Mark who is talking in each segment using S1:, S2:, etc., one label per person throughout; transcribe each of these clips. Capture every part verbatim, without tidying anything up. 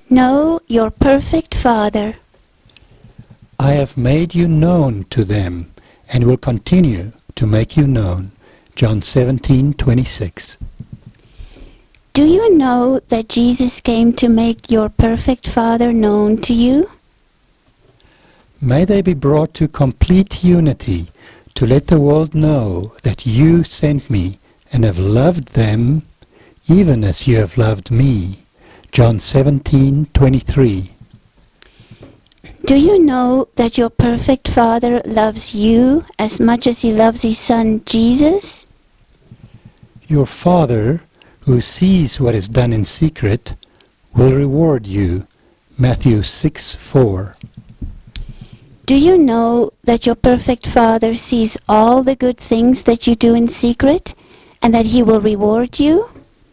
S1: know your perfect Father.
S2: I have made you known to them and will continue to make you known. John seventeen twenty-six.
S1: Do you know that Jesus came to make your perfect Father known to you?
S2: May they be brought to complete unity to let the world know that you sent me and have loved them even as you have loved me. John seventeen twenty-three.
S1: Do you know that your perfect Father loves you as much as he loves his Son Jesus?
S2: Your Father, who sees what is done in secret, will reward you. Matthew six four.
S1: Do you know that your perfect Father sees all the good things that you do in secret, and that he will reward you?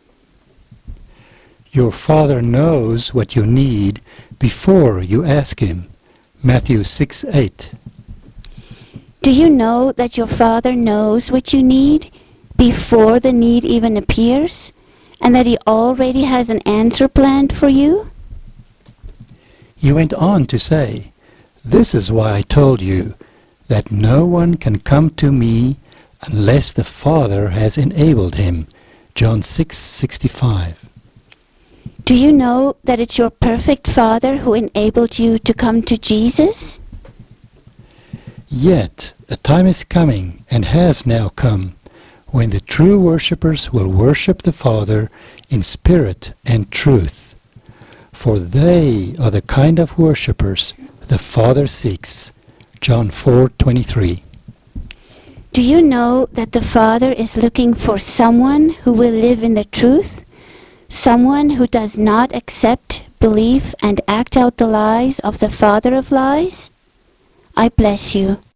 S2: Your Father knows what you need before you ask him. Matthew six eight.
S1: Do you know that your Father knows what you need before the need even appears, and that he already has an answer planned for you?
S2: He went on to say, "This is why I told you that no one can come to me unless the Father has enabled him." John six sixty-five.
S1: Do you know that it's your perfect Father who enabled you to come to Jesus?
S2: Yet a time is coming, and has now come, when the true worshippers will worship the Father in spirit and truth. For they are the kind of worshippers the Father seeks. John four twenty-three.
S1: Do you know that the Father is looking for someone who will live in the truth? Someone who does not accept, believe, and act out the lies of the father of lies? I bless you.